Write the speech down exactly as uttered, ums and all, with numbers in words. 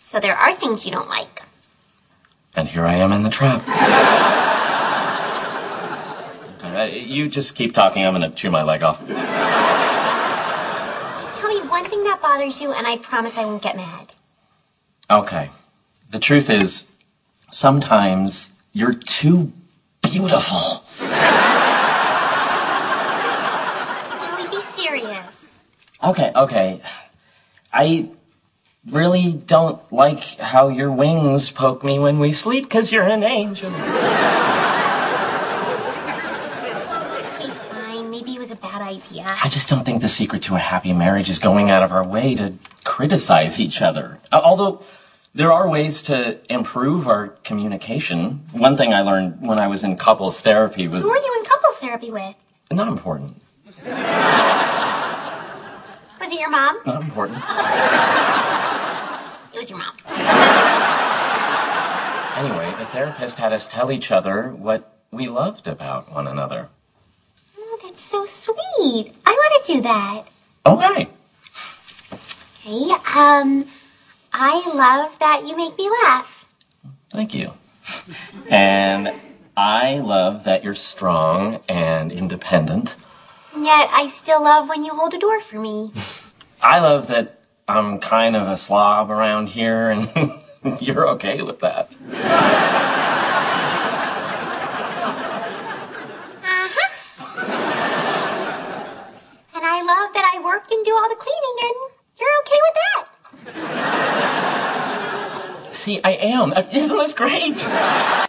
So there are things you don't like. And here I am in the trap. Okay, you just keep talking. I'm going to chew my leg off. Just tell me one thing that bothers you, and I promise I won't get mad. Okay. The truth is, sometimes you're too beautiful. Louie, be serious. Okay, okay. I really don't like how your wings poke me when we sleep, because you're an angel. Okay, fine. Maybe it was a bad idea. I just don't think the secret to a happy marriage is going out of our way to criticize each other. Although, there are ways to improve our communication. One thing I learned when I was in couples therapy was... Who are you in couples therapy with? Not important. Was it your mom? Not important. It was your mom. Anyway, the therapist had us tell each other what we loved about one another. Oh, that's so sweet. I want to do that. Okay. Okay, um, I love that you make me laugh. Thank you. And I love that you're strong and independent. And yet I still love when you hold a door for me. I love that I'm kind of a slob around here, and you're okay with that. Uh-huh. And I love that I work and do all the cleaning, and you're okay with that. See, I am. Isn't this great?